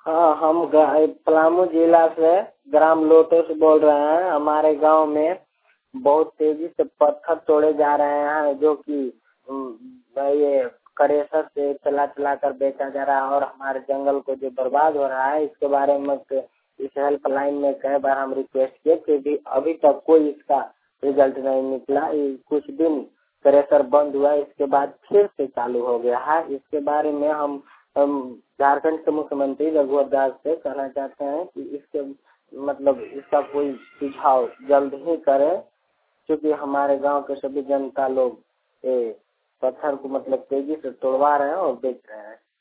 हाँ, हम पलामू जिला से ग्राम लोटो से बोल रहे हैं। हमारे गांव में बहुत तेजी से पत्थर तोड़े जा रहे हैं, जो कि ये करेसर से चला चला कर बेचा जा रहा है और हमारे जंगल को जो बर्बाद हो रहा है, इसके बारे में इस हेल्पलाइन में कई बार हम रिक्वेस्ट किए कि भी अभी तक कोई इसका रिजल्ट नहीं निकला। कुछ दिन करेसर बंद हुआ, इसके बाद फिर से चालू हो गया है। इसके बारे में हम झारखंड के मुख्यमंत्री रघुवर दास से कहना चाहते हैं कि इसके मतलब इसका कोई सुझाव जल्द ही करें, क्योंकि हमारे गांव के सभी जनता लोग पत्थर को मतलब तेजी से तोड़वा रहे हैं और बेच रहे हैं।